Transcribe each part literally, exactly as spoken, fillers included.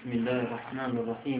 بسم الله الرحمن الرحيم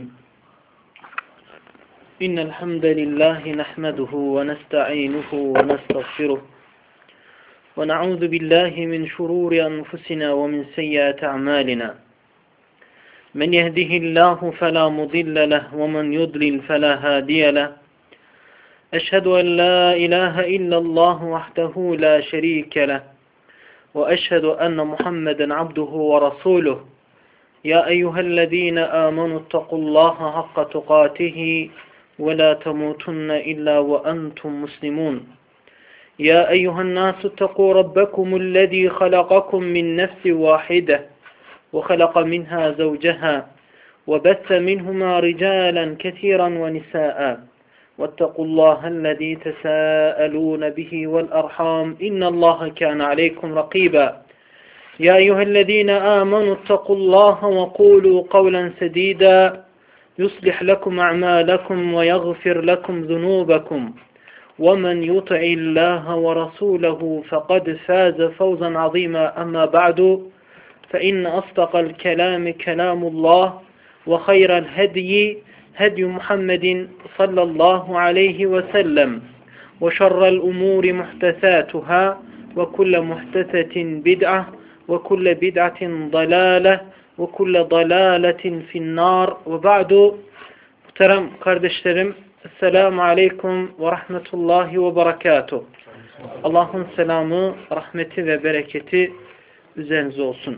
إن الحمد لله نحمده ونستعينه ونستغفره ونعوذ بالله من شرور أنفسنا ومن سيئات أعمالنا من يهده الله فلا مضل له ومن يضلل فلا هادي له أشهد أن لا إله إلا الله وحده لا شريك له وأشهد أن محمدا عبده ورسوله يا أيها الذين آمنوا اتقوا الله حق تقاته ولا تموتن إلا وأنتم مسلمون يا أيها الناس اتقوا ربكم الذي خلقكم من نفس واحدة وخلق منها زوجها وبث منهما رجالا كثيرا ونساء واتقوا الله الذي تساءلون به والأرحام إن الله كان عليكم رقيبا يا أيها الذين آمنوا اتقوا الله وقولوا قولا سديدا يصلح لكم أعمالكم ويغفر لكم ذنوبكم ومن يطع الله ورسوله فقد فاز فوزا عظيما أما بعد فإن أصدق الكلام كلام الله وخير الهدي هدي محمد صلى الله عليه وسلم وشر الأمور محدثاتها وكل محدثة بدعة وكل بدعة ضلالة وكل ضلالة في النار وبعد. Muhterem kardeşlerim, Esselamu Aleyküm ve Rahmetullahi ve Berekatuh. Allah'ın selamı, rahmeti ve bereketi üzerinize olsun.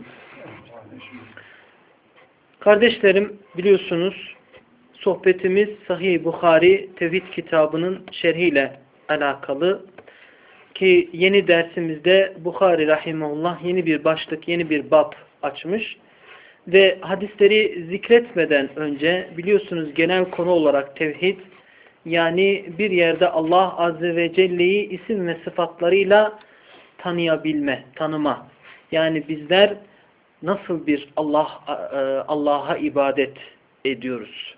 Kardeşlerim, biliyorsunuz sohbetimiz Sahih Bukhari Tevhid kitabının şerhiyle alakalı. Ki yeni dersimizde Bukhari Rahimahullah yeni bir başlık, yeni bir bab açmış. Ve hadisleri zikretmeden önce biliyorsunuz genel konu olarak tevhid, yani bir yerde Allah Azze ve Celle'yi isim ve sıfatlarıyla tanıyabilme, tanıma. Yani bizler nasıl bir Allah Allah'a ibadet ediyoruz?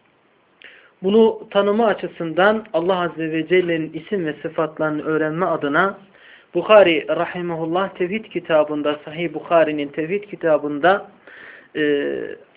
Bunu tanıma açısından Allah Azze ve Celle'nin isim ve sıfatlarını öğrenme adına Bukhari Rahimahullah Tevhid kitabında, Sahih Bukhari'nin Tevhid kitabında e,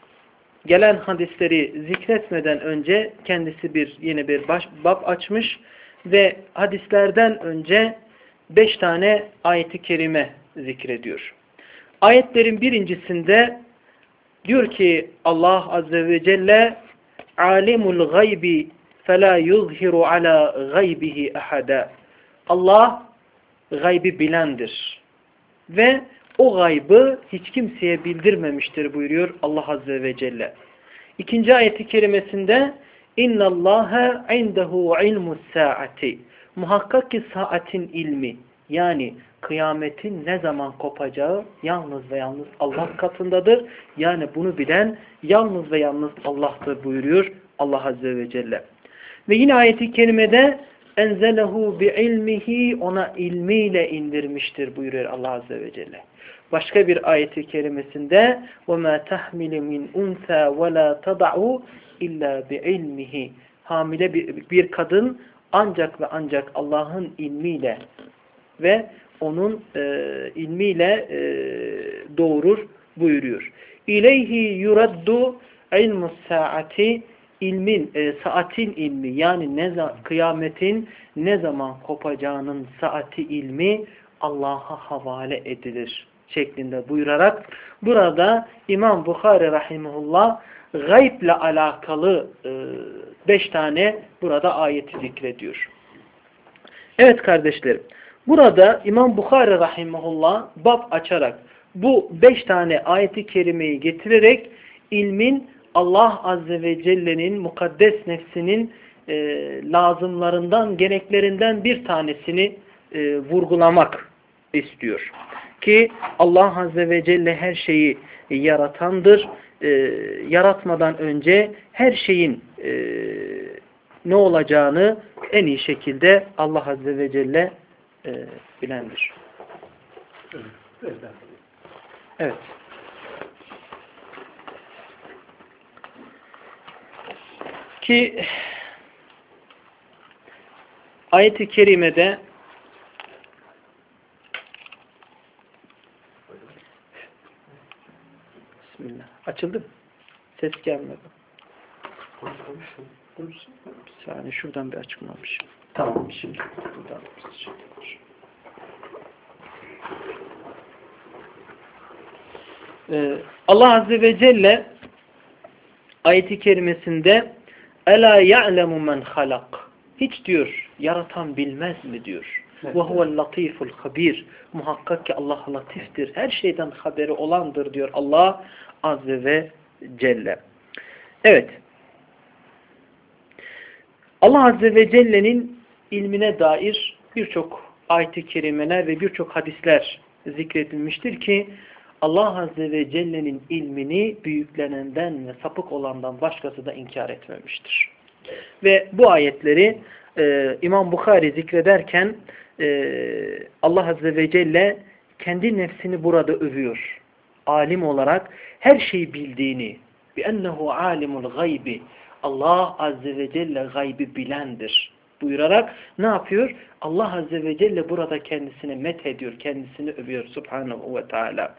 gelen hadisleri zikretmeden önce kendisi bir yeni bir baş, bab açmış ve hadislerden önce beş tane ayet-i kerime zikrediyor. Ayetlerin birincisinde diyor ki Allah Azze ve Celle alimul gaybi fela yuzhiru ala gaybihi ahada. Allah gaybi bilendir ve o gaybı hiç kimseye bildirmemiştir buyuruyor Allah Azze ve Celle. İkinci ayeti kerimesinde İnnallâhe indehu ilmus saati. Muhakkak ki saatin ilmi, yani kıyametin ne zaman kopacağı yalnız ve yalnız Allah katındadır. Yani bunu bilen yalnız ve yalnız Allah'tır buyuruyor Allah Azze ve Celle. Ve yine ayeti kerimede enzelehu bi ilmihi, ona ilmiyle indirmiştir buyuruyor Allah Azze ve Celle. Başka bir ayeti kerimesinde وَمَا تَحْمِلِ مِنْ اُنْثَى وَلَا تَضَعُ اِلَّا بِعِلْمِهِ. Hamile bir, bir kadın ancak ve ancak Allah'ın ilmiyle ve onun e, ilmiyle e, doğurur buyuruyor. İleyhi yuraddu ilmus saati. İlmin, e, saatin ilmi, yani ne kıyametin ne zaman kopacağının saati ilmi Allah'a havale edilir şeklinde buyurarak burada İmam Bukhari Rahimahullah gayble alakalı e, beş tane burada ayeti zikrediyor. Evet kardeşlerim, burada İmam Bukhari Rahimahullah bab açarak bu beş tane ayeti kerimeyi getirerek ilmin Allah Azze ve Celle'nin mukaddes nefsinin e, lazımlarından, gereklerinden bir tanesini e, vurgulamak istiyor. Ki Allah Azze ve Celle her şeyi yaratandır. E, yaratmadan önce her şeyin e, ne olacağını en iyi şekilde Allah Azze ve Celle e, bilendir. Evet. Ki ayet-i kerimede Bismillah. Açıldı mı? Ses gelmedi. Bir saniye şuradan bir açıklamış. Tamam şimdi. Buradan bir şey olur. Ee, Allah Azze ve Celle ayet-i kerimesinde Ela ya'lemu men halak. Hiç diyor yaratan bilmez mi diyor. Ve huvel latiful habir. Muhakkak ki Allah latiftir. Her şeyden haberi olandır diyor Allah Azze ve Celle. Evet. Allah Azze ve Celle'nin ilmine dair birçok ayet-i kerimeler ve birçok hadisler zikredilmiştir ki Allah Azze ve Celle'nin ilmini büyüklenenden ve sapık olandan başkası da inkar etmemiştir. Ve bu ayetleri e, İmam Bukhari zikrederken e, Allah Azze ve Celle kendi nefsini burada övüyor. Alim olarak her şeyi bildiğini, بِأَنَّهُ عَالِمُ الْغَيْبِ Allah Azze ve Celle gaybi bilendir buyurarak ne yapıyor? Allah Azze ve Celle burada kendisini met ediyor, kendisini övüyor Subhanahu ve Teala.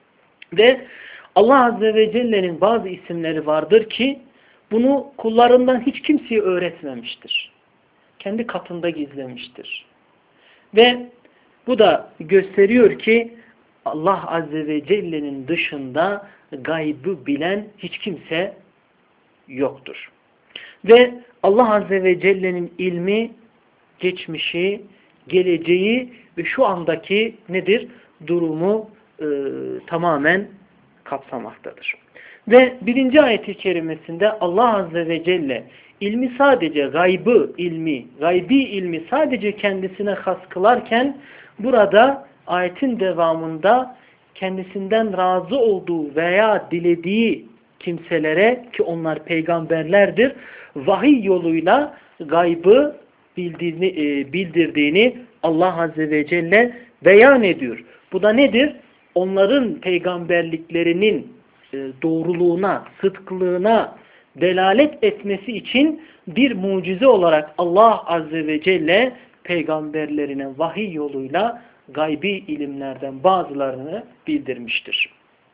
Ve Allah Azze ve Celle'nin bazı isimleri vardır ki bunu kullarından hiç kimseye öğretmemiştir. Kendi katında gizlemiştir. Ve bu da gösteriyor ki Allah Azze ve Celle'nin dışında gaybı bilen hiç kimse yoktur. Ve Allah Azze ve Celle'nin ilmi, geçmişi, geleceği ve şu andaki nedir? Durumu e, tamamen kapsamaktadır. Ve birinci ayet-i kerimesinde Allah Azze ve Celle ilmi sadece gaybı ilmi, gaybi ilmi sadece kendisine has kılarken burada ayetin devamında kendisinden razı olduğu veya dilediği kimselere ki onlar peygamberlerdir vahiy yoluyla gaybı bildirdiğini, e, bildirdiğini Allah Azze ve Celle beyan ediyor. Bu da nedir? Onların peygamberliklerinin e, doğruluğuna, sıdklığına delalet etmesi için bir mucize olarak Allah Azze ve Celle peygamberlerine vahiy yoluyla gaybi ilimlerden bazılarını bildirmiştir.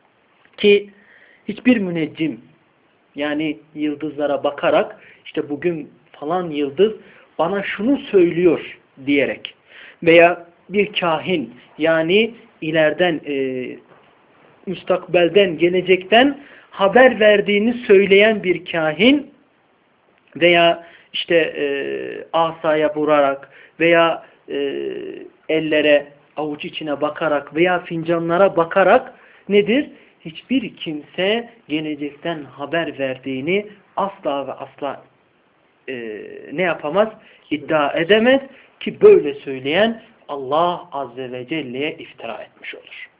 Ki hiçbir müneccim yani yıldızlara bakarak işte bugün falan yıldız bana şunu söylüyor diyerek veya bir kahin yani ileriden e, müstakbelden gelecekten haber verdiğini söyleyen bir kahin veya işte e, asaya vurarak veya e, ellere avuç içine bakarak veya fincanlara bakarak nedir? Hiçbir kimse gelecekten haber verdiğini asla ve asla e, ne yapamaz? İddia edemez ki böyle söyleyen Allah Azze ve Celle'ye iftira etmiş olur.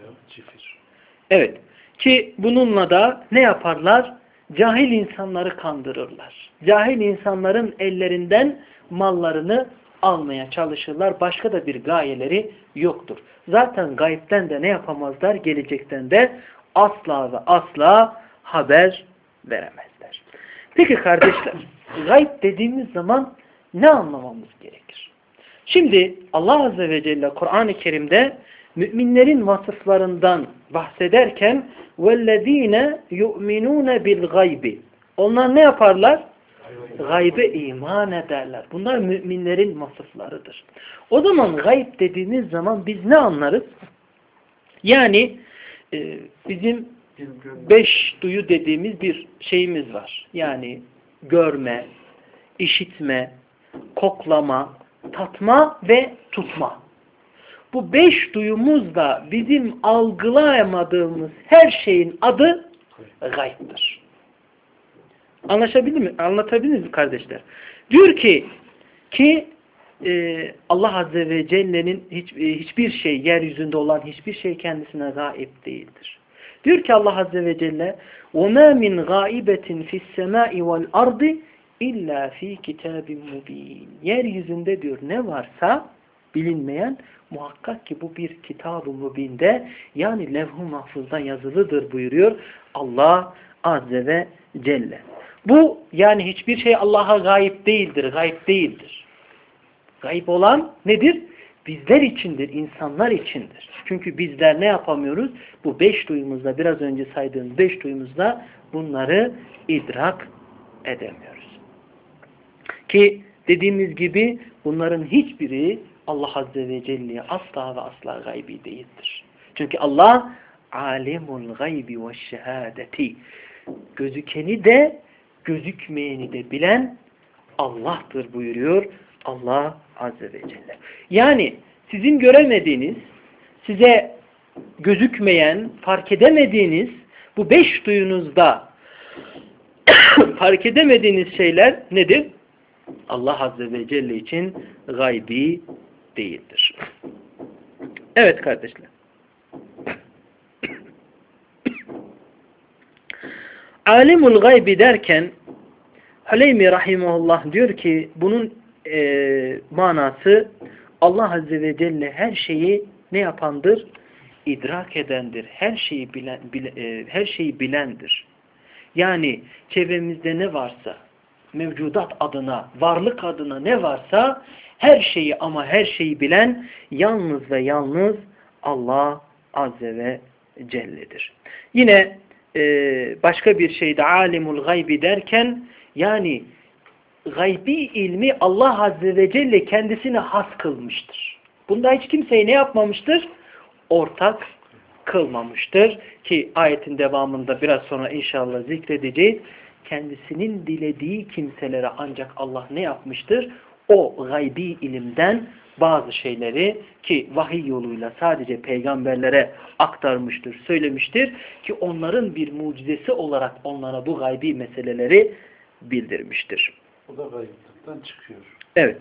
Evet. Ki bununla da ne yaparlar? Cahil insanları kandırırlar. Cahil insanların ellerinden mallarını almaya çalışırlar. Başka da bir gayeleri yoktur. Zaten gaybden de ne yapamazlar? Gelecekten de asla ve asla haber veremezler. Peki kardeşler, gayb dediğimiz zaman ne anlamamız gerekir? Şimdi Allah Azze ve Celle Kur'an-ı Kerim'de müminlerin vasıflarından bahsederken وَالَّذ۪ينَ يُؤْمِنُونَ بِالْغَيْبِ Onlar ne yaparlar? Gaybe iman ederler. Bunlar müminlerin vasıflarıdır. O zaman gayb dediğimiz zaman biz ne anlarız? Yani e, bizim beş duyu dediğimiz bir şeyimiz var. Yani görme, işitme, koklama, tatma ve tutma. Bu beş duyumuzda bizim algılayamadığımız her şeyin adı gaybdır. Anlaşabilir mi? Anlatabilir mi kardeşler? Diyor ki ki e, Allah Azze ve Celle'nin hiç, e, hiçbir şey, yeryüzünde olan hiçbir şey kendisine gayb değildir. Diyor ki Allah Azze ve Celle وَمَا مِنْ غَائِبَةٍ فِي السَّمَاءِ وَالْأَرْضِ اِلَّا ف۪ي كِتَابٍ مُب۪ينٍ Yeryüzünde diyor ne varsa bilinmeyen muhakkak ki bu bir kitab-ı mübinde yani levh-u mahfuzda yazılıdır buyuruyor Allah Azze ve Celle. Bu yani hiçbir şey Allah'a gayb değildir, gayb değildir. Gayb olan nedir? Bizler içindir, insanlar içindir. Çünkü bizler ne yapamıyoruz? Bu beş duyumuzda, biraz önce saydığım beş duyumuzda bunları idrak edemiyoruz. Ki dediğimiz gibi bunların hiçbiri Allah Azze ve Celle'ye asla ve asla gaybi değildir. Çünkü Allah alimul gaybi ve şehadeti, gözükeni de gözükmeyeni de bilen Allah'tır buyuruyor Allah Azze ve Celle. Yani sizin göremediğiniz, size gözükmeyen, fark edemediğiniz bu beş duyunuzda fark edemediğiniz şeyler nedir? Allah Azze ve Celle için gaybi değildir. Evet kardeşler. Alimul gaybi derken Hüleymi Rahimullah diyor ki bunun e, manası Allah Azze ve Celle her şeyi ne yapandır? İdrak edendir. Her şeyi bilen, bile, e, her şeyi bilendir. Yani çevremizde ne varsa, mevcudat adına, varlık adına ne varsa her şeyi ama her şeyi bilen yalnız ve yalnız Allah Azze ve Celle'dir. Yine e, başka bir şeyde alimul gaybi derken yani gaybi ilmi Allah Azze ve Celle kendisine has kılmıştır. Bunda hiç kimseyi ne yapmamıştır? Ortak kılmamıştır. Ki ayetin devamında biraz sonra inşallah zikredeceğiz. Kendisinin dilediği kimselere ancak Allah ne yapmıştır? O gaybi ilimden bazı şeyleri ki vahiy yoluyla sadece peygamberlere aktarmıştır, söylemiştir ki onların bir mucizesi olarak onlara bu gaybi meseleleri bildirmiştir. O da gayiplikten çıkıyor. Evet.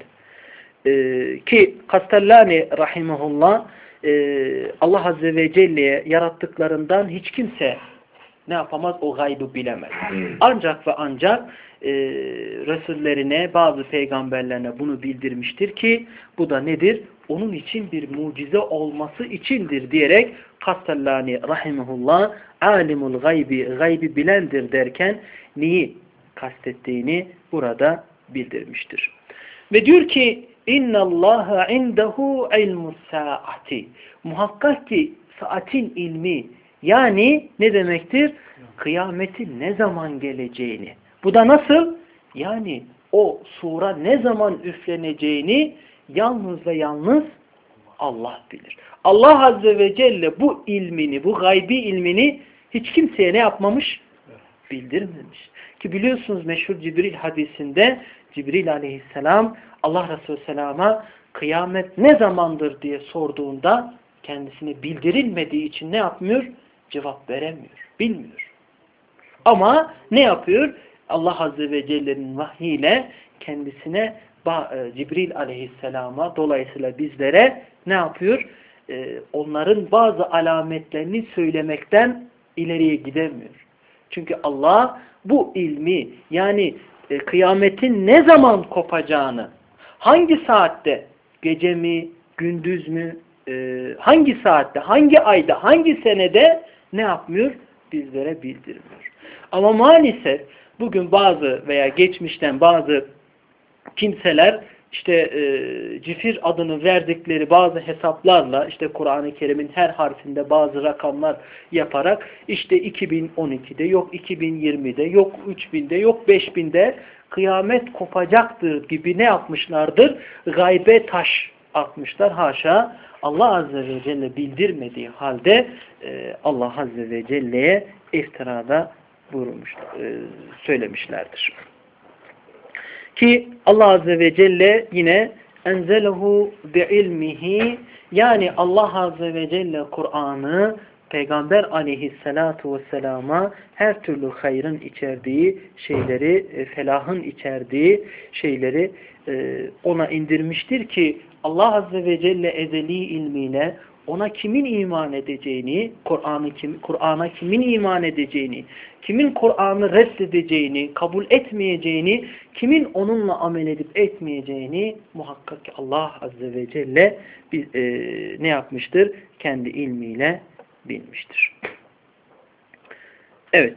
Ee, ki Kastellani rahimahullah e, Allah Azze ve Celle'ye yarattıklarından hiç kimse ne yapamaz? O gaybı bilemez. Ancak ve ancak e, Resullerine, bazı peygamberlerine bunu bildirmiştir ki bu da nedir? Onun için bir mucize olması içindir diyerek Kastellani rahimahullah alimul gaybi, gaybi bilendir derken neyi kastettiğini burada bildirmiştir. Ve diyor ki İnna Allaha indehu ilmus saati. Muhakkak ki saatin ilmi yani ne demektir? Kıyametin ne zaman geleceğini. Bu da nasıl? Yani o sura ne zaman üfleneceğini yalnız ve yalnız Allah bilir. Allah Azze ve Celle bu ilmini, bu gaybi ilmini hiç kimseye ne yapmamış? Bildirmemiş. Ki biliyorsunuz meşhur Cibril hadisinde Cibril aleyhisselam Allah Resulü Selam'a kıyamet ne zamandır diye sorduğunda kendisine bildirilmediği için ne yapmıyor? Cevap veremiyor. Bilmiyor. Ama ne yapıyor? Allah Azze ve Celle'nin vahyiyle kendisine Cibril aleyhisselama dolayısıyla bizlere ne yapıyor? Ee, onların bazı alametlerini söylemekten ileriye gidemiyor. Çünkü Allah bu ilmi yani e, kıyametin ne zaman kopacağını, hangi saatte, gece mi, gündüz mü, e, hangi saatte, hangi ayda, hangi senede ne yapmıyor? Bizlere bildirmiyor. Ama maalesef bugün bazı veya geçmişten bazı kimseler işte e, cifir adını verdikleri bazı hesaplarla işte Kur'an-ı Kerim'in her harfinde bazı rakamlar yaparak işte iki bin on ikide yok iki bin yirmide yok üç binde yok beş binde kıyamet kopacaktır gibi ne yapmışlardır? Gaybe taş atmışlar. Haşa Allah Azze ve Celle bildirmediği halde e, Allah Azze ve Celle'ye iftirada vurmuş, e, söylemişlerdir. Ki Allah Azze ve Celle yine enzelehu bi'ilmihi yani Allah Azze ve Celle Kur'an'ı Peygamber aleyhissalatu vesselama her türlü hayrın içerdiği şeyleri, felahın içerdiği şeyleri ona indirmiştir ki Allah Azze ve Celle ezeli ilmiyle ona kimin iman edeceğini, Kur'an'ı kim, Kur'an'a kimin iman edeceğini, kimin Kur'an'ı reddedeceğini, kabul etmeyeceğini, kimin onunla amel edip etmeyeceğini muhakkak ki Allah Azze ve Celle e, ne yapmıştır? Kendi ilmiyle bilmiştir. Evet.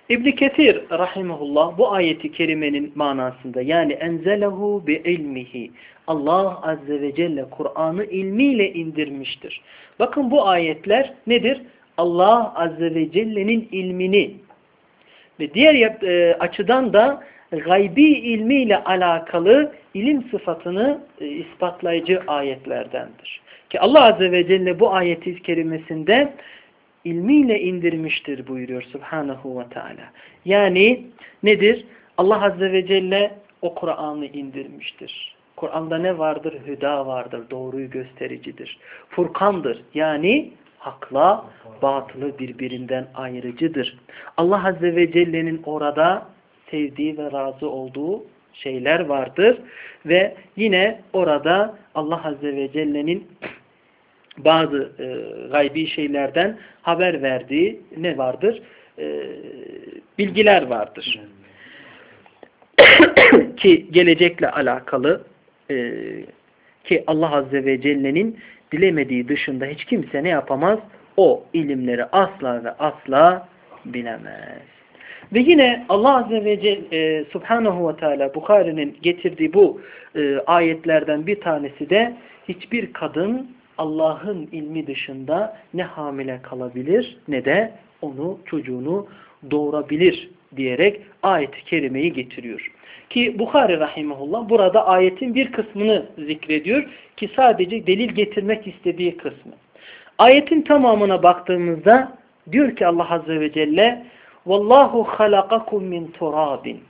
İbn Kesir rahimehullah bu ayeti kerimenin manasında, yani enzelehu bi ilmihi, Allah azze ve celle Kur'an'ı ilmiyle indirmiştir. Bakın bu ayetler nedir? Allah azze ve celle'nin ilmini ve diğer e, açıdan da gaybi ilmiyle alakalı ilim sıfatını e, ispatlayıcı ayetlerdendir. Ki Allah azze ve celle bu ayet-i kerimesinde ilmiyle indirmiştir buyuruyor Subhanahu ve Teala. Yani nedir? Allah azze ve celle o Kur'an'ı indirmiştir. Kur'an'da ne vardır? Hüda vardır. Doğruyu göstericidir. Furkandır. Yani hakla batılı birbirinden ayrıcıdır. Allah azze ve celle'nin orada sevdiği ve razı olduğu şeyler vardır. Ve yine orada Allah azze ve celle'nin bazı e, gaybi şeylerden haber verdiği ne vardır? E, bilgiler vardır. Ki gelecekle alakalı e, ki Allah azze ve celle'nin dilemediği dışında hiç kimse ne yapamaz? O ilimleri asla ve asla bilemez. Ve yine Allah azze ve celle e, Subhanahu ve Teala Bukhari'nin getirdiği bu e, ayetlerden bir tanesi de hiçbir kadın Allah'ın ilmi dışında ne hamile kalabilir ne de onu, çocuğunu doğurabilir diyerek ayet-i kerimeyi getiriyor. Ki Bukhari rahimahullah burada ayetin bir kısmını zikrediyor ki sadece delil getirmek istediği kısmı. Ayetin tamamına baktığımızda diyor ki Allah azze ve celle "Vallahu halakakum min turabin."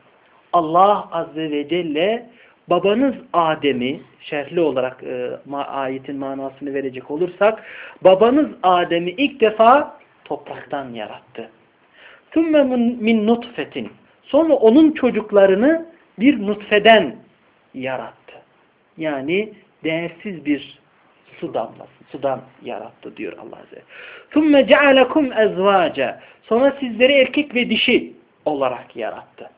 Allah azze ve celle babanız Adem'i, şerhli olarak e, ma ayetin manasını verecek olursak, babanız Adem'i ilk defa topraktan yarattı. ثُمَّ min nutfetin. Sonra onun çocuklarını bir nutfeden yarattı. Yani değersiz bir su damlası, sudan yarattı diyor Allah azze. ثُمَّ جَعَلَكُمْ اَزْوَاجًا. Sonra sizleri erkek ve dişi olarak yarattı.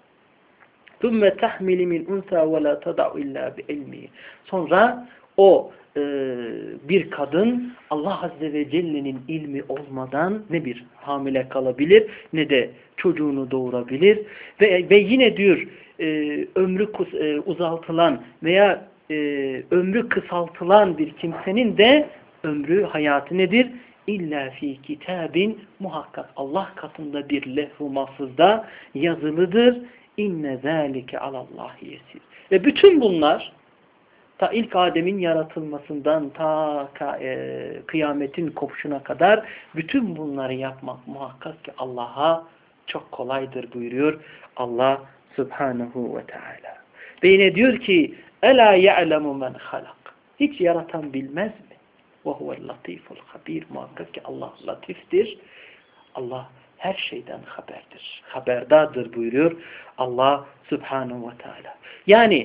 ثُمَّ تَحْمِلِ مِنْ اُنْثَى وَلَا تَدَعُ اِلَّا بِعِلْمِهِ. Sonra o e, bir kadın Allah azze ve celle'nin ilmi olmadan ne bir hamile kalabilir ne de çocuğunu doğurabilir. Ve, ve yine diyor e, ömrü e, uzaltılan veya e, ömrü kısaltılan bir kimsenin de ömrü, hayatı nedir? İlla fi kitabin, muhakkak Allah katında bir lehv-u mahfuzda yazılıdır. İnne zâlike alallahi yesir. Ve bütün bunlar ta ilk Adem'in yaratılmasından ta e, kıyametin kopuşuna kadar bütün bunları yapmak muhakkak ki Allah'a çok kolaydır buyuruyor Allah Subhanahu ve Teala. Ve yine diyor ki Ela ya'lemu men halak. Hiç yaratan bilmez mi? Ve huvel latiful habir. Muhakkak ki Allah latiftir. Allah her şeyden haberdir. Haberdardır buyuruyor Allah Subhanahu ve Teala. Yani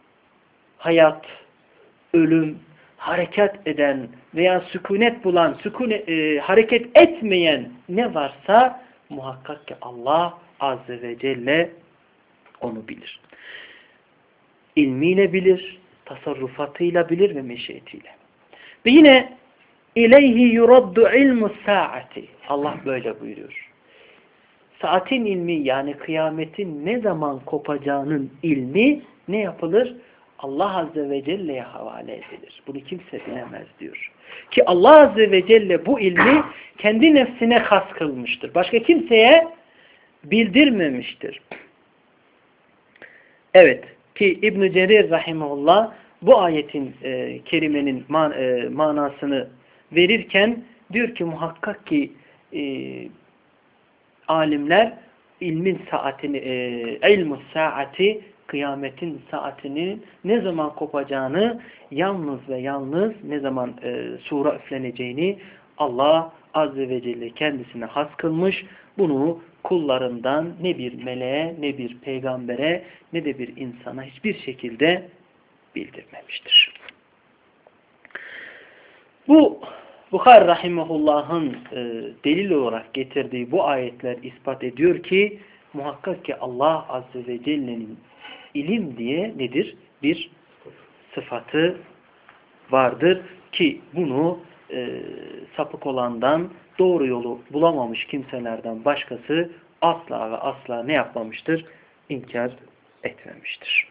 hayat, ölüm, hareket eden veya sükunet bulan, sükunet, e, hareket etmeyen ne varsa muhakkak ki Allah Azze ve Celle onu bilir. İlmiyle bilir, tasarrufatıyla bilir ve meşiyetiyle. Ve yine İleyhi yuraddu ilmus saati. Allah böyle buyuruyor. Saatin ilmi, yani kıyametin ne zaman kopacağının ilmi ne yapılır? Allah Azze ve Celle'ye havale edilir. Bunu kimse bilemez diyor. Ki Allah Azze ve Celle bu ilmi kendi nefsine has kılmıştır. Başka kimseye bildirmemiştir. Evet. Ki İbn-i Cerir rahimahullah bu ayetin e, kerimenin man, e, manasını verirken diyor ki muhakkak ki e, alimler ilmin saatini, e, ilmus saati, kıyametin saatinin ne zaman kopacağını, yalnız ve yalnız ne zaman e, sura üfleneceğini Allah Azze ve Celle kendisine has kılmış. Bunu kullarından ne bir meleğe, ne bir peygambere, ne de bir insana hiçbir şekilde bildirmemiştir. Bu Bukhari rahimehullah'ın e, delil olarak getirdiği bu ayetler ispat ediyor ki muhakkak ki Allah Azze ve Celle'nin ilim diye nedir? Bir sıfatı vardır ki bunu e, sapık olandan, doğru yolu bulamamış kimselerden başkası asla ve asla ne yapmamıştır? İnkar etmemiştir.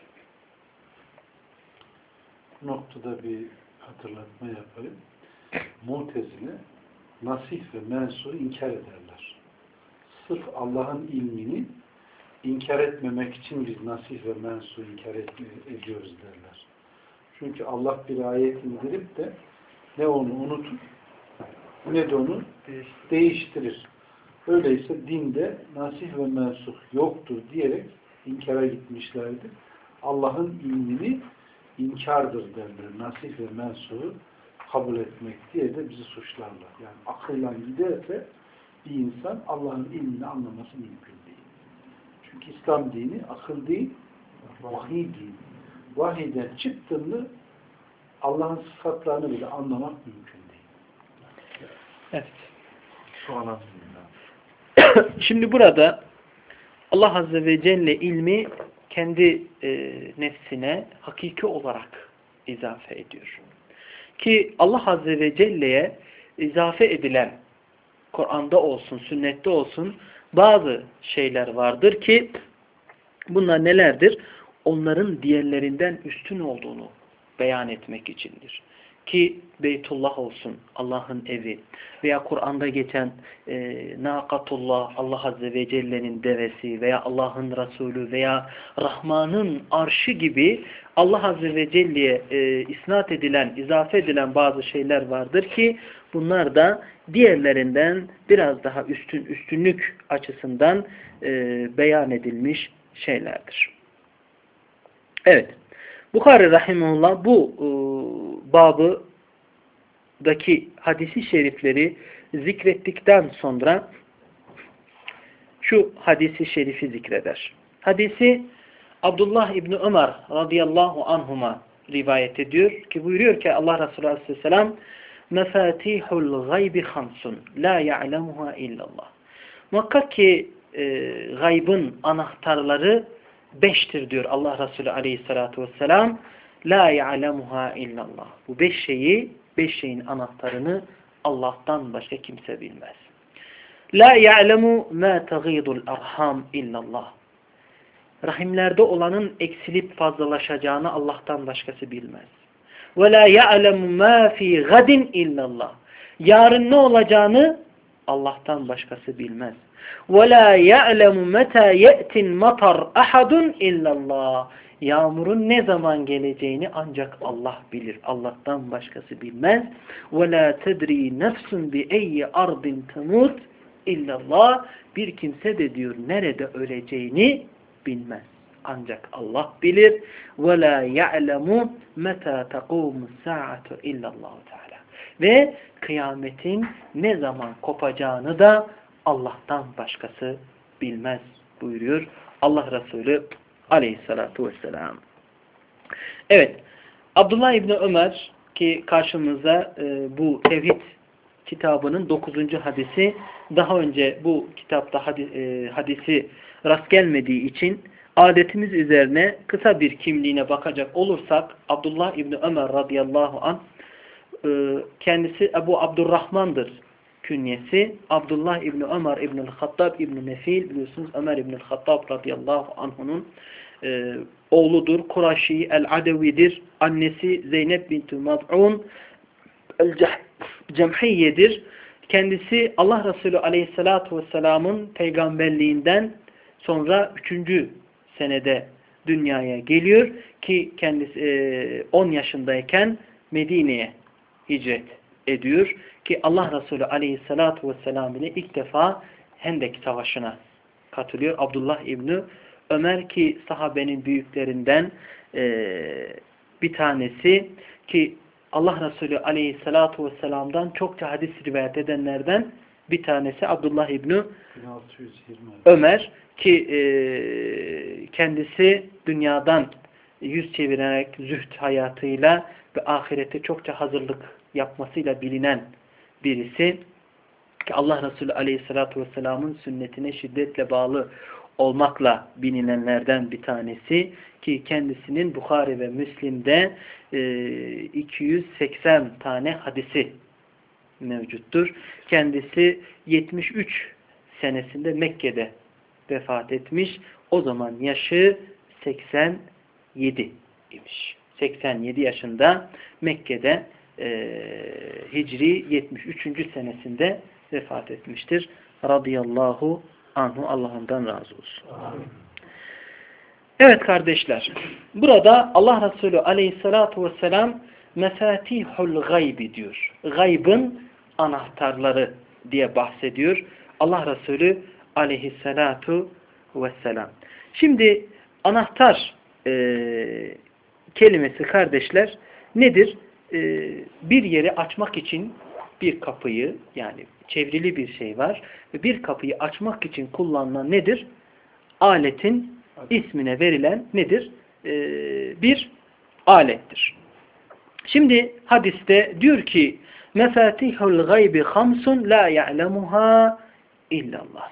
Bu noktada bir hatırlatma yapayım. Mu'tezile nasih ve mensuğu inkar ederler. Sırf Allah'ın ilmini inkar etmemek için biz nasih ve mensuğu inkar ediyoruz derler. Çünkü Allah bir ayet indirip de ne onu unutur ne de onu değiştirir. Öyleyse dinde nasih ve mensuh yoktur diyerek inkara gitmişlerdir. Allah'ın ilmini inkardır derler. Nasih ve mensuhu kabul etmek diye de bizi suçlarlar. Yani akılla giderse bir insan Allah'ın ilmini anlaması mümkün değil. Çünkü İslam dini akıl değil, vahiy dini. Vahiyden çıktığında Allah'ın sıfatlarını bile anlamak mümkün değil. Evet. Sonra Şimdi burada Allah Azze ve Celle ilmi kendi e, nefsine hakiki olarak izafe ediyor. Ki Allah Azze ve Celle'ye izafe edilen Kur'an'da olsun, sünnette olsun bazı şeyler vardır ki bunlar nelerdir? Onların diğerlerinden üstün olduğunu beyan etmek içindir. Ki Beytullah olsun, Allah'ın evi veya Kur'an'da geçen e, Nakatullah, Allah Azze ve Celle'nin devesi veya Allah'ın Resulü veya Rahman'ın arşı gibi Allah Azze ve Celle'ye e, isnat edilen, izafe edilen bazı şeyler vardır ki bunlar da diğerlerinden biraz daha üstün, üstünlük açısından e, beyan edilmiş şeylerdir. Evet. Bukhari Rahimullah bu e, babıdaki hadisi şerifleri zikrettikten sonra şu hadisi şerifi zikreder. Hadisi Abdullah İbni Ömer radıyallahu anhuma rivayet ediyor ki buyuruyor ki Allah Resulü aleyhisselam mefatihul gaybi hamsun la ya'lemuha illallah. Muhakkak ki e, gaybın anahtarları beştir diyor Allah Resulü aleyhissalatu vesselam. La ya'lemuha illallah. Bu beş şeyi, beş şeyin anahtarını Allah'tan başka kimse bilmez. La ya'lemu ma taghidul arham illallah. Rahimlerde olanın eksilip fazlalaşacağını Allah'tan başkası bilmez. Ve la ya'lemu ma fi gadin illallah. Yarın ne olacağını Allah'tan başkası bilmez. وَلَا يَعْلَمُ مَتَى يَأْتِ الْمَطَرْ أَحَدٌ اِلَّا اللّٰهِ. Yağmurun ne zaman geleceğini ancak Allah bilir. Allah'tan başkası bilmez. وَلَا تَدْرِي نَفْسٌ بِاَيِّ أَرْضٍ تَمُوتْ اِلَّا اللّٰهِ. Bir kimse de diyor nerede öleceğini bilmez. Ancak Allah bilir. وَلَا يَعْلَمُ مَتَى تَقُومُ السَّاعَةُ اِلَّا اللّٰهُ تَعَالَى. Ve kıyametin ne zaman kopacağını da Allah'tan başkası bilmez buyuruyor Allah Resulü aleyhissalatu vesselam. Evet, Abdullah İbni Ömer ki karşımıza e, bu tevhid kitabının dokuzuncu hadisi, daha önce bu kitapta hadis, e, hadisi rast gelmediği için adetimiz üzerine kısa bir kimliğine bakacak olursak Abdullah İbni Ömer radıyallahu anh e, kendisi Ebu Abdurrahman'dır. Künyesi Abdullah İbni Ömer İbnül Hattab İbni Nefil, biliyorsunuz Ömer İbnül Hattab radıyallahu anh'unun e, oğludur. Kuraşi el-Adevidir. Annesi Zeynep bint Mad'un el-Cemhiyye'dir. Kendisi Allah Resulü aleyhissalatu vesselamın peygamberliğinden sonra üçüncü senede dünyaya geliyor ki kendisi on yaşındayken Medine'ye hicret ediyor ki Allah Resulü aleyhissalatu vesselam ile ilk defa Hendek Savaşı'na katılıyor. Abdullah İbni Ömer ki sahabenin büyüklerinden e, bir tanesi ki Allah Resulü aleyhissalatu vesselam'dan çokça hadis rivayet edenlerden bir tanesi Abdullah İbni Ömer ki e, kendisi dünyadan yüz çevirerek zühd hayatıyla ve ahirete çokça hazırlık yapmasıyla bilinen birisi ki Allah Resulü aleyhissalatu vesselam'ın sünnetine şiddetle bağlı olmakla bilinenlerden bir tanesi ki kendisinin Bukhari ve Müslim'de e, iki yüz seksen tane hadisi mevcuttur. Kendisi yetmiş üç senesinde Mekke'de vefat etmiş. O zaman yaşı seksen yedi imiş. seksen yedi yaşında Mekke'de e, Hicri yetmiş üçüncü senesinde vefat etmiştir. Radıyallahu anhu. Allah ondan razı olsun. Amin. Evet kardeşler. Burada Allah Resulü aleyhissalatu vesselam mefatihul gaybi diyor. Gaybın anahtarları diye bahsediyor. Allah Resulü aleyhissalatu vesselam. Şimdi anahtar e, kelimesi kardeşler nedir? E, bir yeri açmak için bir kapıyı, yani çevrili bir şey var ve bir kapıyı açmak için kullanılan nedir? Aletin ismine verilen nedir? E, bir alettir. Şimdi hadiste diyor ki mefatihul gaybi hamsun la ya'lemuha illallah.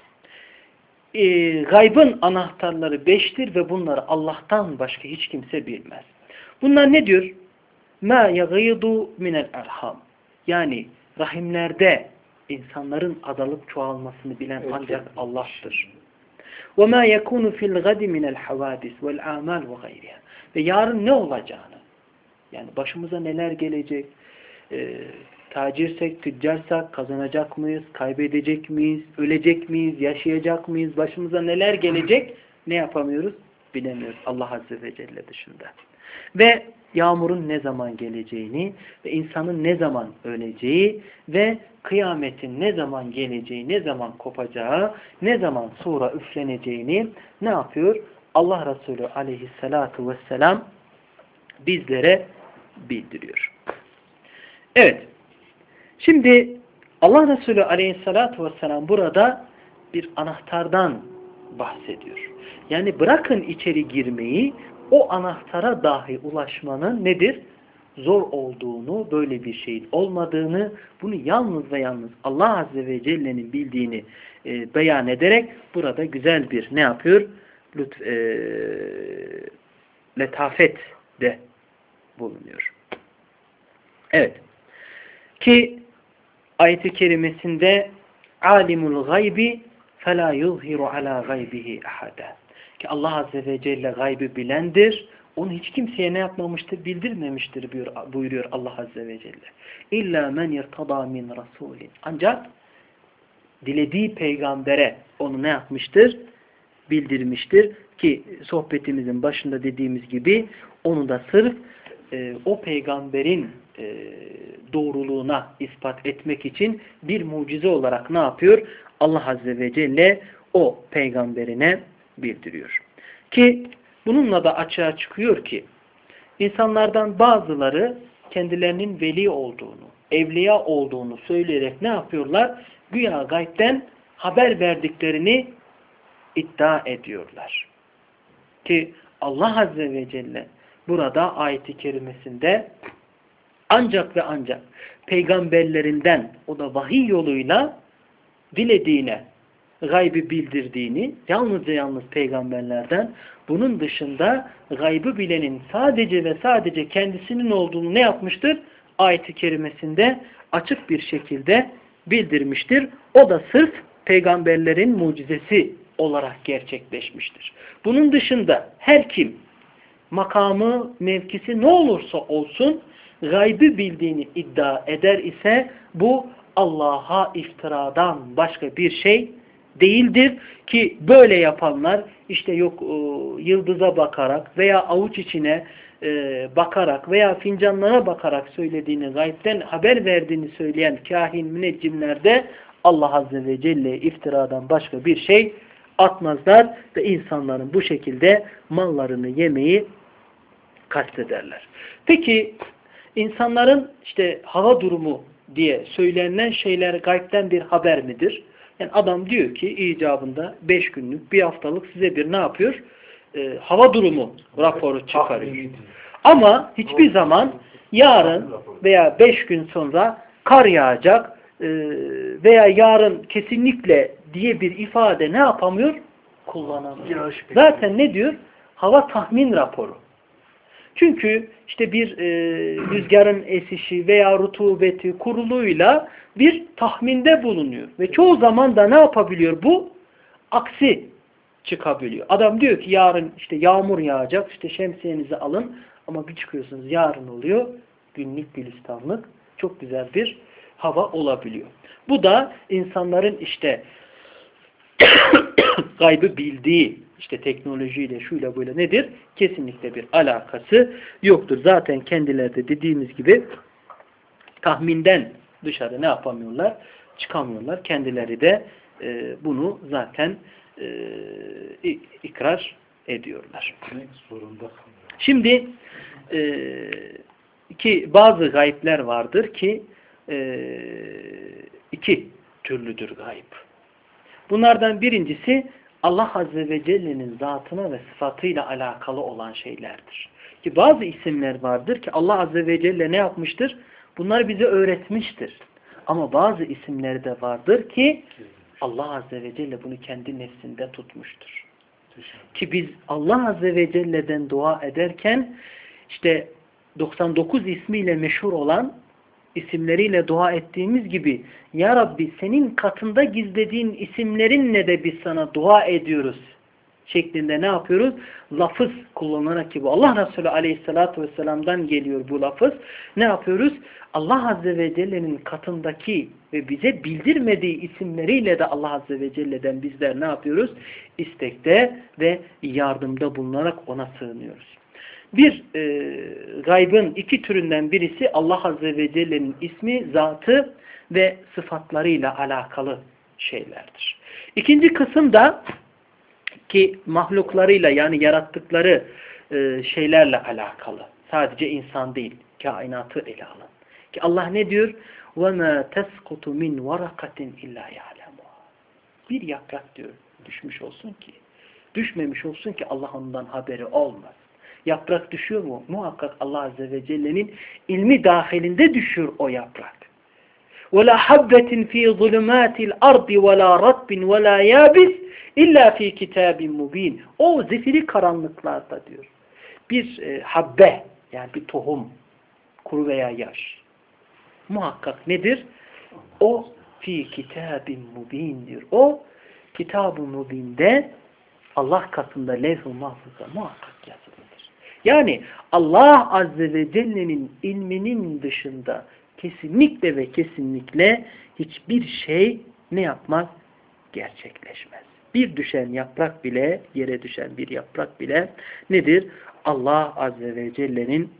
E, gaybın anahtarları beştir ve bunları Allah'tan başka hiç kimse bilmez. Bunlar ne diyor? Ma yaghidu minel erham. Yani rahimlerde insanların azalıp çoğalmasını bilen ancak Allah'tır. Ve ma yekunu fil gadi minel havadis vel amal ve gayriha. Ve yarın ne olacağını, yani başımıza neler gelecek, e, tacirsek, tüccarsak kazanacak mıyız, kaybedecek miyiz, ölecek miyiz, yaşayacak mıyız, başımıza neler gelecek ne yapamıyoruz? Bilemiyoruz Allah Azze ve Celle dışında. Ve yağmurun ne zaman geleceğini ve insanın ne zaman öleceği ve kıyametin ne zaman geleceği, ne zaman kopacağı, ne zaman sura üfleneceğini ne yapıyor? Allah Resulü aleyhissalatu vesselam bizlere bildiriyor. Evet. Şimdi Allah Resulü aleyhissalatu vesselam burada bir anahtardan bahsediyor. Yani bırakın içeri girmeyi, o anahtara dahi ulaşmanın nedir? Zor olduğunu, böyle bir şeyin olmadığını, bunu yalnız ve yalnız Allah Azze ve Celle'nin bildiğini e, beyan ederek burada güzel bir ne yapıyor? Lütf, e, letafet de bulunuyor. Evet. Ki ayet-i kerimesinde alimul gaybi fela yuzhiru ala gaybihi ahada. Ki Allah Azze ve Celle gaybı bilendir. Onu hiç kimseye ne yapmamıştır? Bildirmemiştir buyuruyor Allah Azze ve Celle. İlla men yirtada min rasulin. Ancak dilediği peygambere onu ne yapmıştır? Bildirmiştir. Ki sohbetimizin başında dediğimiz gibi onu da sırf e, o peygamberin e, doğruluğuna ispat etmek için bir mucize olarak ne yapıyor? Allah Azze ve Celle o peygamberine bildiriyor. Ki bununla da açığa çıkıyor ki insanlardan bazıları kendilerinin veli olduğunu, evliya olduğunu söyleyerek ne yapıyorlar? Güya gaybden haber verdiklerini iddia ediyorlar. Ki Allah Azze ve Celle burada ayet-i kerimesinde ancak ve ancak peygamberlerinden, o da vahiy yoluyla dilediğine gaybı bildirdiğini, yalnızca yalnız peygamberlerden, bunun dışında gaybı bilenin sadece ve sadece kendisinin olduğunu ne yapmıştır? Ayet-i kerimesinde açık bir şekilde bildirmiştir. O da sırf peygamberlerin mucizesi olarak gerçekleşmiştir. Bunun dışında her kim makamı, mevkisi ne olursa olsun gaybı bildiğini iddia eder ise bu Allah'a iftiradan başka bir şey değildir ki böyle yapanlar işte yok e, yıldıza bakarak veya avuç içine e, bakarak veya fincanlara bakarak söylediğini, gaybden haber verdiğini söyleyen kahin müneccimler de Allah Azze ve Celle'ye iftiradan başka bir şey atmazlar ve insanların bu şekilde mallarını yemeyi kastederler. Peki insanların işte hava durumu diye söylenen şeyler gaybden bir haber midir? Yani adam diyor ki icabında beş günlük, bir haftalık size bir ne yapıyor? Ee, hava durumu raporu çıkarıyor. Ama hiçbir zaman yarın veya beş gün sonra kar yağacak e, veya yarın kesinlikle diye bir ifade ne yapamıyor? Kullanamıyor. Zaten ne diyor? Hava tahmin raporu. Çünkü işte bir e, rüzgarın esişi veya rutubeti kuruluyla bir tahminde bulunuyor. Ve çoğu zaman da ne yapabiliyor bu? Aksi çıkabiliyor. Adam diyor ki yarın işte yağmur yağacak, işte şemsiyenizi alın ama bir çıkıyorsunuz yarın oluyor. Günlük gülistanlık çok güzel bir hava olabiliyor. Bu da insanların işte gaybı bildiği işte teknolojiyle şuyla böyle nedir? Kesinlikle bir alakası yoktur. Zaten kendileri de dediğimiz gibi tahminden dışarı ne yapamıyorlar? Çıkamıyorlar. Kendileri de e, bunu zaten e, ikrar ediyorlar. Şimdi e, ki bazı gayipler vardır ki e, iki türlüdür gayb. Bunlardan birincisi Allah Azze ve Celle'nin zatına ve sıfatıyla alakalı olan şeylerdir. Ki bazı isimler vardır ki Allah Azze ve Celle ne yapmıştır? Bunları bize öğretmiştir. Ama bazı isimler de vardır ki Allah Azze ve Celle bunu kendi nefsinde tutmuştur. Ki biz Allah Azze ve Celle'den dua ederken işte doksan dokuz ismiyle meşhur olan isimleriyle dua ettiğimiz gibi Ya Rabbi senin katında gizlediğin isimlerinle de biz sana dua ediyoruz şeklinde ne yapıyoruz? Lafız kullanarak ki bu Allah Resulü Aleyhisselatü Vesselam'dan geliyor bu lafız. Ne yapıyoruz? Allah Azze ve Celle'nin katındaki ve bize bildirmediği isimleriyle de Allah Azze ve Celle'den bizler ne yapıyoruz? İstekte ve yardımda bulunarak ona sığınıyoruz. Bir e, gaybın iki türünden birisi Allah Azze ve Celle'nin ismi, zatı ve sıfatlarıyla alakalı şeylerdir. İkinci kısım da ki mahluklarıyla yani yarattıkları e, şeylerle alakalı. Sadece insan değil, kainatı ele alın. Ki Allah ne diyor? وَمَا تَسْقُطُ مِنْ وَرَقَةٍ اِلَّا يَعْلَمُهَا Bir yaprak diyor düşmüş olsun ki, düşmemiş olsun ki Allah ondan haberi olmaz. Yaprak düşüyor mu? Muhakkak Allah Azze ve Celle'nin ilmi dahilinde düşüyor o yaprak. وَلَا حَبَّةٍ ف۪ي ظُلُمَاتِ الْأَرْضِ وَلَا رَطْبٍ وَلَا يَابِسٍ اِلَّا ف۪ي كِتَابٍ مُب۪ينٍ O zifiri karanlıklarda diyor. Bir e, habbe yani bir tohum, kuru veya yaş. Muhakkak nedir? O fi kitabin mubin diyor. O kitab-ı mubinde Allah katında levh-i mahfuzda muhakkak yazılıdır. Yani Allah Azze ve Celle'nin ilminin dışında kesinlikle ve kesinlikle hiçbir şey ne yapmaz? Gerçekleşmez. Bir düşen yaprak bile, yere düşen bir yaprak bile nedir? Allah Azze ve Celle'nin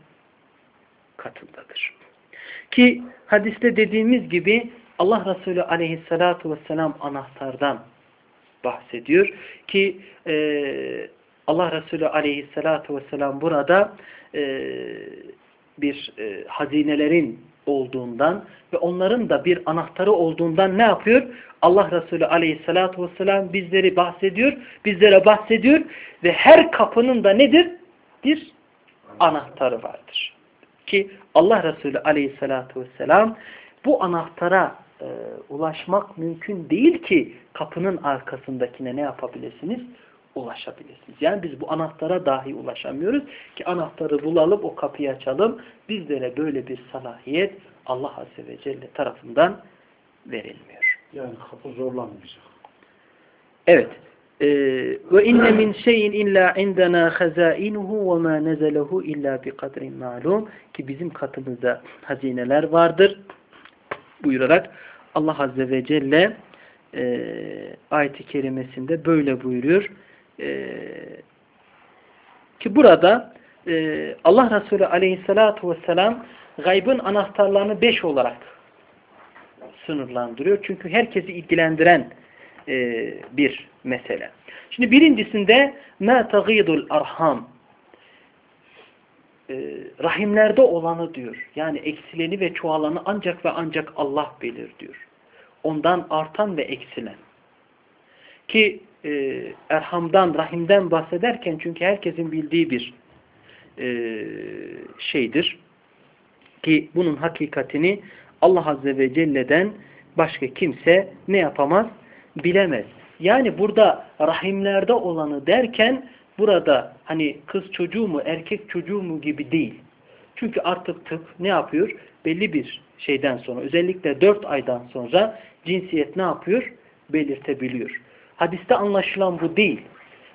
katındadır. Ki hadiste dediğimiz gibi Allah Resulü Aleyhisselatü Vesselam anahtardan bahsediyor ki e, Allah Resulü Aleyhisselatü Vesselam burada e, bir e, hazinelerin olduğundan ve onların da bir anahtarı olduğundan ne yapıyor? Allah Resulü Aleyhisselatü Vesselam bizleri bahsediyor, bizlere bahsediyor ve her kapının da nedir? Bir anahtarı vardır. Ki Allah Resulü Aleyhisselatü Vesselam bu anahtara e, ulaşmak mümkün değil ki kapının arkasındakine ne yapabilirsiniz? Ulaşabilirsiniz. Yani biz bu anahtara dahi ulaşamıyoruz ki anahtarı bulalım, o kapıyı açalım. Bizlere böyle bir salahiyet Allah Azze ve Celle tarafından verilmiyor. Yani kapı zorlanmayacak. Evet. Ve inne min şeyin illa indena hazainuhu ve ma nazalehu illa bi kadrin ma'lum ki bizim katımızda hazineler vardır buyurarak Allah Azze ve Celle e, ayet-i kerimesinde böyle buyuruyor. E, ki burada e, Allah Resulü Aleyhisselatü Vesselam gaybın anahtarlarını beş olarak sınırlandırıyor. Çünkü herkesi ilgilendiren e, bir mesele. Şimdi birincisinde مَا تَغِيدُ الْاَرْحَامِ e, rahimlerde olanı diyor. Yani eksileni ve çoğalanı ancak ve ancak Allah bilir diyor. Ondan artan ve eksilen. Ki e, erhamdan, rahimden bahsederken çünkü herkesin bildiği bir e, şeydir. Ki bunun hakikatini Allah Azze ve Celle'den başka kimse ne yapamaz? Bilemez. Yani burada rahimlerde olanı derken burada hani kız çocuğu mu erkek çocuğu mu gibi değil. Çünkü artık tıp ne yapıyor? Belli bir şeyden sonra özellikle dört aydan sonra cinsiyet ne yapıyor? Belirtebiliyor. Hadiste anlaşılan bu değil.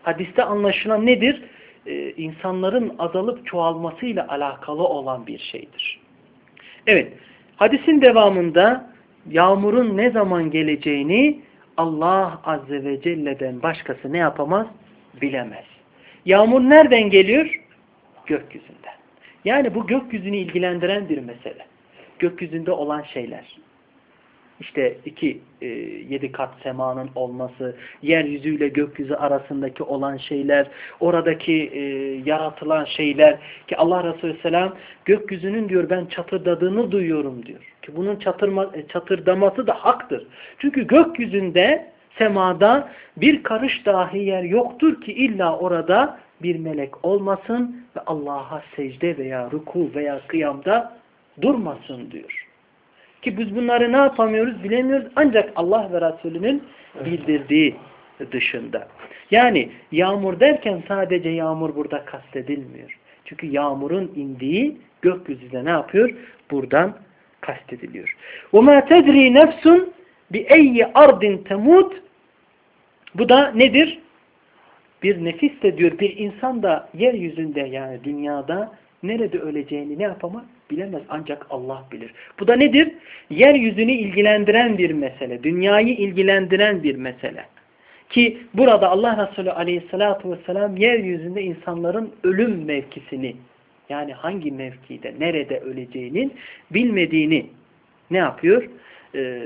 Hadiste anlaşılan nedir? Ee, insanların azalıp çoğalmasıyla alakalı olan bir şeydir. Evet, hadisin devamında yağmurun ne zaman geleceğini Allah Azze ve Celle'den başkası ne yapamaz? Bilemez. Yağmur nereden geliyor? Gökyüzünden. Yani bu gökyüzünü ilgilendiren bir mesele. Gökyüzünde olan şeyler. İşte iki, e, yedi kat semanın olması, yeryüzüyle gökyüzü arasındaki olan şeyler, oradaki e, yaratılan şeyler ki Allah Resulü Selam gökyüzünün diyor ben çatırdadığını duyuyorum diyor. Ki bunun çatırma, çatırdaması da haktır. Çünkü gökyüzünde, semada bir karış dahi yer yoktur ki illa orada bir melek olmasın ve Allah'a secde veya ruku veya kıyamda durmasın diyor. Ki biz bunları ne yapamıyoruz bilemiyoruz ancak Allah ve Resulünün bildirdiği dışında. Yani yağmur derken sadece yağmur burada kastedilmiyor. Çünkü yağmurun indiği gökyüzünde ne yapıyor? Buradan kastediliyor. وَمَا تَدْرِي نَفْسٌ بِأَيِّ أَرْضٍ تَمُوتٍ Bu da nedir? Bir nefis de diyor bir insan da yeryüzünde yani dünyada nerede öleceğini ne yapamaz? Bilemez ancak Allah bilir. Bu da nedir? Yeryüzünü ilgilendiren bir mesele. Dünyayı ilgilendiren bir mesele. Ki burada Allah Resulü Aleyhisselatü Vesselam yeryüzünde insanların ölüm mevkisini yani hangi mevkide, nerede öleceğinin bilmediğini ne yapıyor? Ee,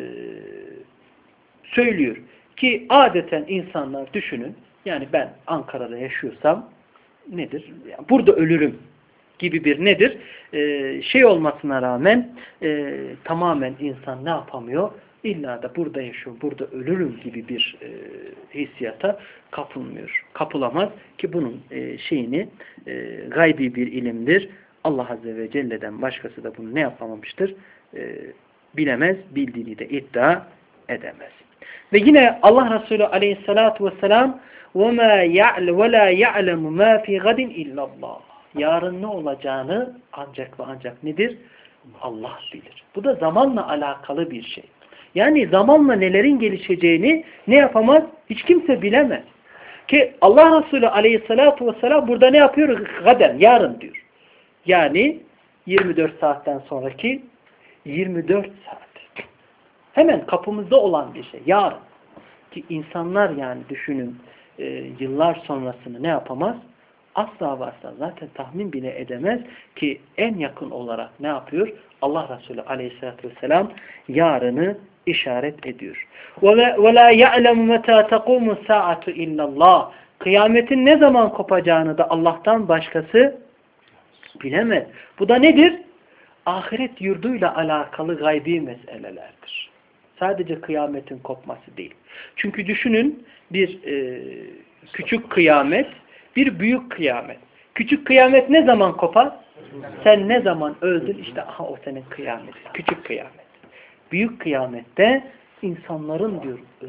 söylüyor. Ki adeten insanlar düşünün yani ben Ankara'da yaşıyorsam nedir? Yani burada ölürüm gibi bir nedir? Ee, şey olmasına rağmen e, tamamen insan ne yapamıyor? İlla da burada yaşıyor, burada ölürüm gibi bir e, hissiyata kapılmıyor. Kapılamaz ki bunun e, şeyini e, gaybi bir ilimdir. Allah Azze ve Celle'den başkası da bunu ne yapamamıştır? E, bilemez, bildiğini de iddia edemez. Ve yine Allah Resulü Aleyhisselatü Vesselam وَمَا يَعْلَ وَلَا يَعْلَمُ مَا فِي غَدٍ اِلَّا اللّٰهِ Yarın ne olacağını ancak ve ancak nedir? Allah bilir. Bu da zamanla alakalı bir şey. Yani zamanla nelerin gelişeceğini ne yapamaz? Hiç kimse bilemez. Ki Allah Resulü Aleyhisselatü Vesselam burada ne yapıyor? Gaden, yarın diyor. Yani yirmi dört saatten sonraki yirmi dört saat. Hemen kapımızda olan bir şey. Yarın. Ki insanlar yani düşünün e, yıllar sonrasını ne yapamaz? Asla varsa zaten tahmin bile edemez ki en yakın olarak ne yapıyor? Allah Resulü Aleyhisselatü Vesselam yarını işaret ediyor. وَلَا يَعْلَمُ مَتَى تَقُومُ السَّاعَةُ اِلَّا اللّٰهِ Kıyametin ne zaman kopacağını da Allah'tan başkası bilemez. Bu da nedir? Ahiret yurduyla alakalı gaybi meselelerdir. Sadece kıyametin kopması değil. Çünkü düşünün bir e, küçük kıyamet, bir büyük kıyamet. Küçük kıyamet ne zaman kopar? Sen ne zaman öldün? İşte aha o senin kıyamet. Küçük kıyamet. Büyük kıyamette insanların diyor e,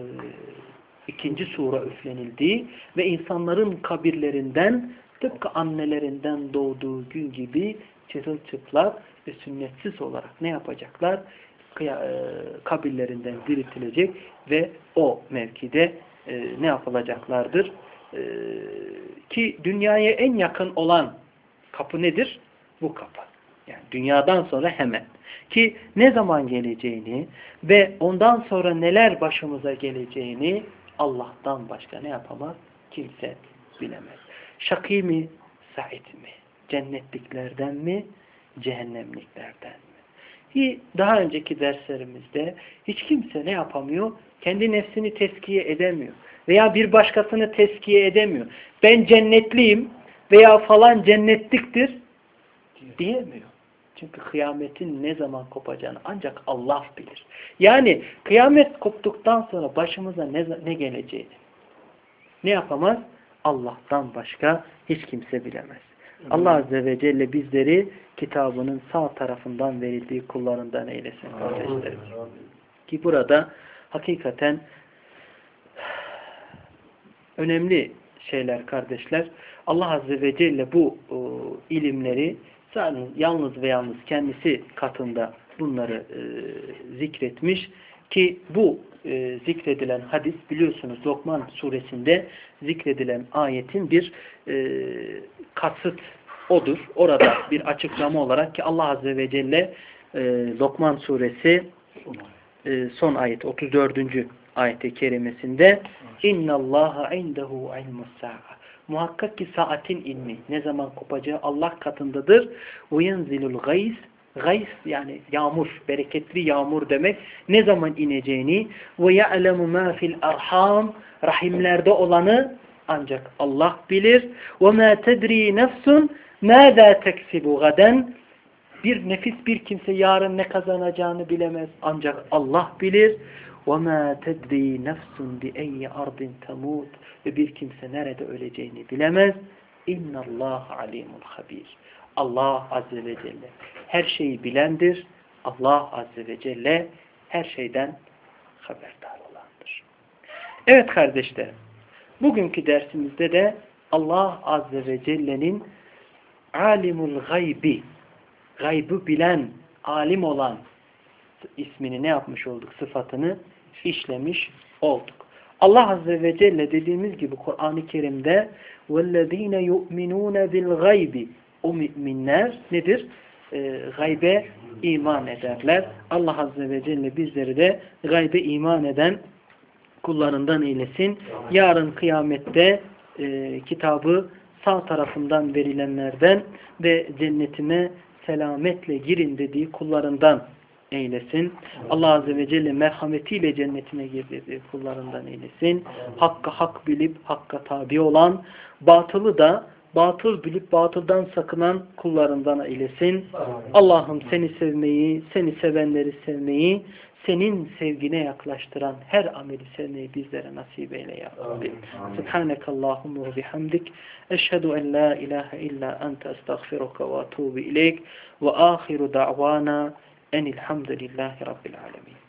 ikinci sura üflenildiği ve insanların kabirlerinden tıpkı annelerinden doğduğu gün gibi çırılçıplak ve sünnetsiz olarak ne yapacaklar? Kabirlerinden diriltilecek ve o mevkide e, ne yapılacaklardır? E, ki dünyaya en yakın olan kapı nedir? Bu kapı. Yani dünyadan sonra hemen. Ki ne zaman geleceğini ve ondan sonra neler başımıza geleceğini Allah'tan başka ne yapamaz? Kimse bilemez. Şakî mi? Said mi? Cennetliklerden mi? Cehennemliklerden mi? Ki daha önceki derslerimizde hiç kimse ne yapamıyor? Kendi nefsini tezkiye edemiyor. Veya bir başkasını tezkiye edemiyor. Ben cennetliyim veya falan cennetliktir diyemiyor. Çünkü kıyametin ne zaman kopacağını ancak Allah bilir. Yani kıyamet koptuktan sonra başımıza ne, ne geleceğini ne yapamaz? Allah'tan başka hiç kimse bilemez. Hı. Allah Azze ve Celle bizleri kitabının sağ tarafından verildiği kullarından eylesin kardeşlerim. Ki burada hakikaten önemli şeyler kardeşler. Allah Azze ve Celle bu o, ilimleri yalnız ve yalnız kendisi katında bunları e, zikretmiş ki bu e, zikredilen hadis biliyorsunuz Lokman suresinde zikredilen ayetin bir e, kasıt odur. Orada bir açıklama olarak ki Allah Azze ve Celle e, Lokman suresi e, son ayet otuz dördüncü ayet-i kerimesinde İnnallâhe indehu ilmus-sâ'a muhakkak ki saatin ilmi ne zaman kopacağı Allah katındadır. وَيَنْزِلُ الْغَيْسِ Gays yani yağmur, bereketli yağmur demek. Ne zaman ineceğini وَيَعْلَمُ مَا فِي الْأَرْحَامِ rahimlerde olanı ancak Allah bilir. وَمَا تَدْرِي نَفْسٌ مَاذَا تَكْسِبُ غَدًا bir nefis bir kimse yarın ne kazanacağını bilemez. Ancak Allah bilir. وَمَا تَدْرِي نَفْسٌ بِأَيِّ أَرْضٍ تَمُوتُ ve bir kimse nerede öleceğini bilemez. اِنَّ اللّٰهَ عَلِيمٌ خَب۪يرٌ Allah Azze ve Celle her şeyi bilendir. Allah Azze ve Celle her şeyden haberdar olandır. Evet kardeşler, bugünkü dersimizde de Allah Azze ve Celle'nin alimul gaybi, gaybı bilen, alim olan ismini ne yapmış olduk? Sıfatını işlemiş olduk. Allah Azze ve Celle dediğimiz gibi Kur'an-ı Kerim'de وَالَّذ۪ينَ يُؤْمِنُونَ بِالْغَيْبِ o müminler nedir? E, gaybe iman ederler. Allah Azze ve Celle bizleri de gaybe iman eden kullarından eylesin. Yarın kıyamette e, kitabı sağ tarafından verilenlerden ve cennetime selametle girin dediği kullarından eylesin. Allah Azze ve Celle merhametiyle cennetine girdiği kullarından eylesin. Hakka hak bilip hakka tabi olan, batılı da batıl bilip batıldan sakınan kullarından eylesin. Allah'ım seni sevmeyi, seni sevenleri sevmeyi, senin sevgine yaklaştıran her ameli sevmeyi bizlere nasip eyle ya Rabbi. Subhanekallahumma ve bihamdik. Eşhedü en la ilahe illa ente estağfiruka ve atubu ileyk. Ve ahiru da'vana enilhamdülillahi rabbil alemin.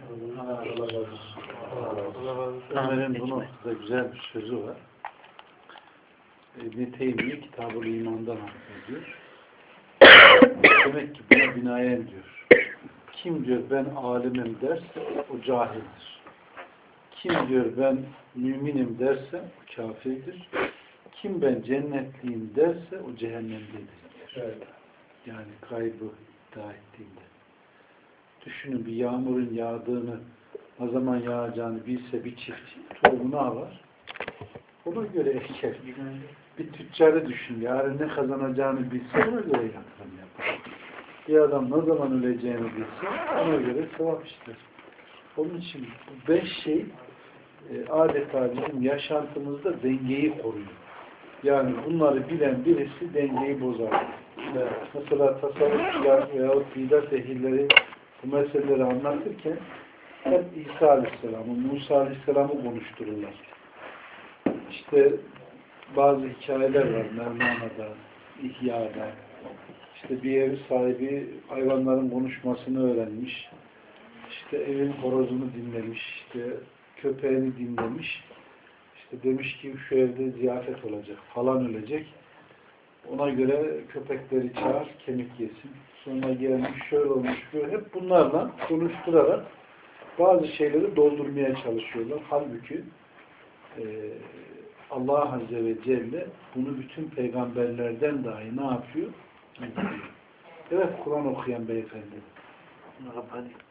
Ömer'in bu noktada güzel bir sözü var. İbn-i Teymiye Kitab-ı İman'dan bahsediyor. Demek ki buna binaen diyor. Kim diyor ben alimim derse o cahildir. Kim diyor ben müminim derse o kafirdir. Kim ben cennetliyim derse o cehennemdedir. Evet. Yani kaybı iddia ettiğinde. Düşünün bir yağmurun yağdığını, ne zaman yağacağını bilse bir çift tohumunu alır. Ona göre eker. Bir tüccarı düşün. Yarın ne kazanacağını bilse ona göre yatırım yapar. Bir adam ne zaman öleceğini bilse ona göre sevap ister. Onun için bu beş şey e, adeta bizim yaşantımızda dengeyi koruyor. Yani bunları bilen birisi dengeyi bozar. Evet. Mesela tasavvufçular veyahut bidat ehilleri bu meseleleri anlatırken hep İsa Aleyhisselam'ı, Musa Aleyhisselam'ı konuştururlar. İşte bazı hikayeler var Mevlana'da, İhya'da. İşte bir ev sahibi hayvanların konuşmasını öğrenmiş. İşte evin horozunu dinlemiş. İşte köpeğini dinlemiş. İşte demiş ki şu evde ziyafet olacak. Falan ölecek. Ona göre köpekleri çağır, kemik yesin. Sonra gelmiş, şöyle olmuş, böyle. Hep bunlarla konuşturarak bazı şeyleri doldurmaya çalışıyorlar. Halbuki e, Allah Azze ve Celle bunu bütün peygamberlerden dahi ne yapıyor? Evet, Kur'an okuyan beyefendi.